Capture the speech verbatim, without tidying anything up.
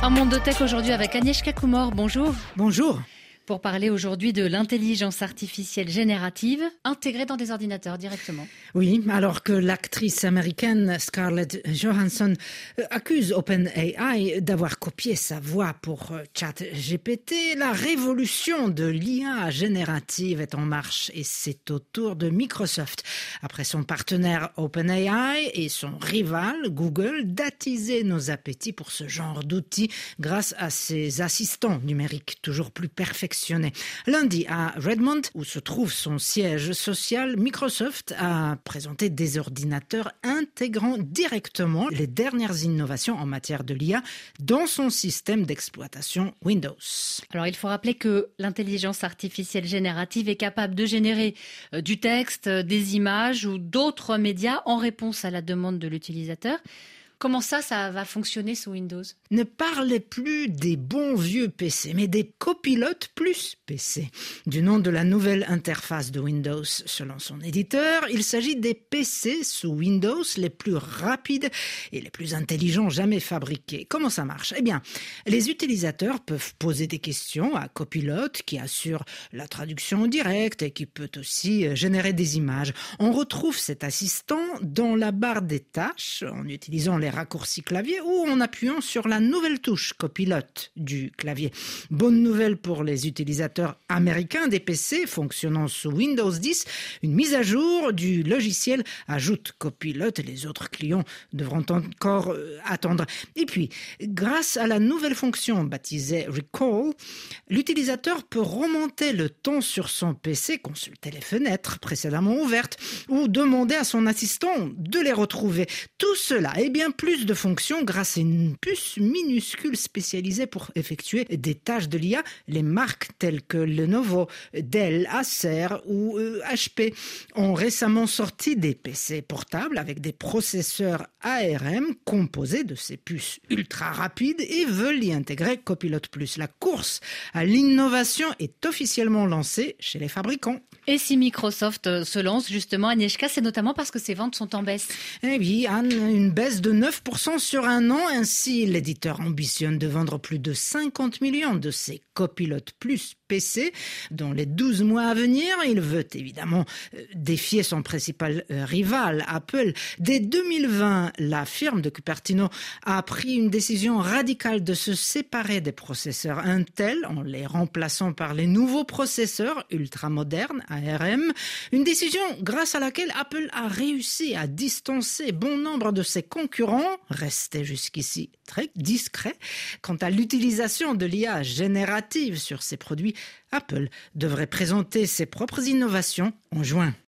Un monde de tech aujourd'hui avec Agnieszka Kumor. Bonjour. Bonjour. Pour parler aujourd'hui de l'intelligence artificielle générative intégrée dans des ordinateurs directement. Oui, alors que l'actrice américaine Scarlett Johansson accuse OpenAI d'avoir copié sa voix pour ChatGPT, la révolution de l'I A générative est en marche et c'est au tour de Microsoft, après son partenaire OpenAI et son rival Google, d'attiser nos appétits pour ce genre d'outils grâce à ses assistants numériques toujours plus perfectionnés. Lundi, à Redmond, où se trouve son siège social, Microsoft a présenté des ordinateurs intégrant directement les dernières innovations en matière de l'I A dans son système d'exploitation Windows. Alors, il faut rappeler que l'intelligence artificielle générative est capable de générer euh, du texte, euh, des images ou d'autres médias en réponse à la demande de l'utilisateur. Comment ça, ça va fonctionner sous Windows ? Ne parlez plus des bons vieux P C, mais des copilotes plus P C. Du nom de la nouvelle interface de Windows, selon son éditeur, il s'agit des P C sous Windows les plus rapides et les plus intelligents jamais fabriqués. Comment ça marche ? Eh bien, les utilisateurs peuvent poser des questions à Copilot qui assure la traduction directe et qui peut aussi générer des images. On retrouve cet assistant dans la barre des tâches en utilisant les raccourcis clavier ou en appuyant sur la nouvelle touche copilote du clavier. Bonne nouvelle pour les utilisateurs américains des P C fonctionnant sous Windows dix, une mise à jour du logiciel ajoute copilote et les autres clients devront encore euh, attendre. Et puis, grâce à la nouvelle fonction baptisée Recall, l'utilisateur peut remonter le temps sur son P C, consulter les fenêtres précédemment ouvertes ou demander à son assistant de les retrouver. Tout cela est bien plus de fonctions grâce à une puce minuscule spécialisée pour effectuer des tâches de l'I A. Les marques telles que Lenovo, Dell, Acer ou euh, H P ont récemment sorti des P C portables avec des processeurs A R M composés de ces puces ultra rapides et veulent y intégrer Copilot plus. La course à l'innovation est officiellement lancée chez les fabricants. Et si Microsoft se lance justement, Agnieszka, c'est notamment parce que ses ventes sont en baisse. Eh oui, Anne, une baisse de neuf pour cent sur un an. Ainsi, l'éditeur ambitionne de vendre plus de cinquante millions de ses Copilot plus P C dans les douze mois à venir. Il veut évidemment défier son principal rival, Apple. Dès deux mille vingt, la firme de Cupertino a pris une décision radicale de se séparer des processeurs Intel en les remplaçant par les nouveaux processeurs ultramodernes A R M. Une décision grâce à laquelle Apple a réussi à distancer bon nombre de ses concurrents, restés jusqu'ici très discrets. Quant à l'utilisation de l'I A générative sur ses produits, Apple devrait présenter ses propres innovations en juin.